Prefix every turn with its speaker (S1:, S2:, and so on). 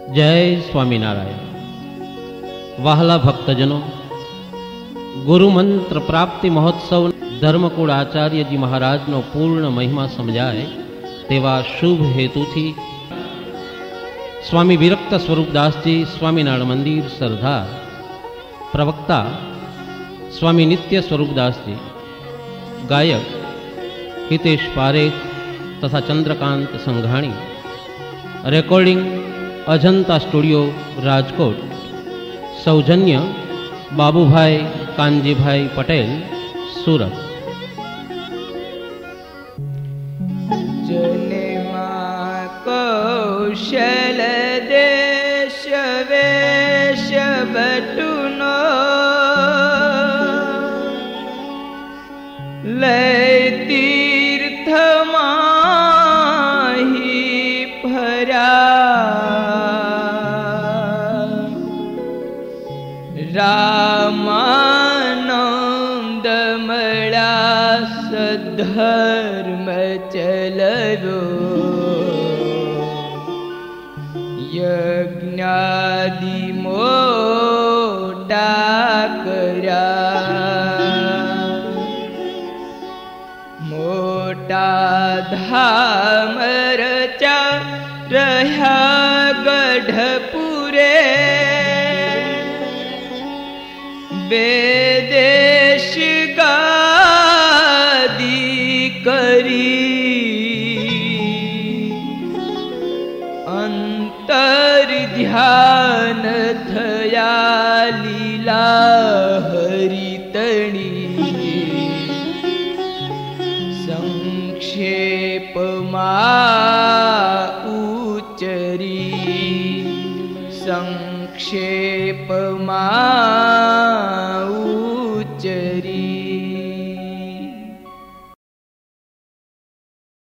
S1: જય સ્વામિનારાયણ. વહાલા ભક્તજનો, ગુરુમંત્ર પ્રાપ્તિ મહોત્સવ ધર્મકુળ આચાર્યજી મહારાજનો પૂર્ણ મહિમા સમજાય તેવા શુભ હેતુથી સ્વામી વિરક્ત સ્વરૂપદાસજી સ્વામિનારાયણ મંદિર સરદાર, પ્રવક્તા સ્વામી નિત્ય સ્વરૂપદાસજી, ગાયક હિતેશ પારેખ તથા ચંદ્રકાંત સંઘાણી, રેકોર્ડિંગ અજંતા સ્ટુડિયો રાજકોટ, સૌજન્ય બાબુભાઈ કાનજીભાઈ પટેલ સુરત.
S2: જનેમાં કૌશલ દેશ વેશ બટુનો લય તીર્થમાહી ફર્યા રામાનંદ મળ્યા સધર્મ ચલવો યજ્ઞાદિ મોટા કર્યા મોટા ધામ રચા રહ્યા ગઢપુરે બે દેશ ગાદી કરી અંતર ધ્યાન થયા લીલા હરિતણી સંક્ષેપમાં ઉચરી સંક્ષેપમાં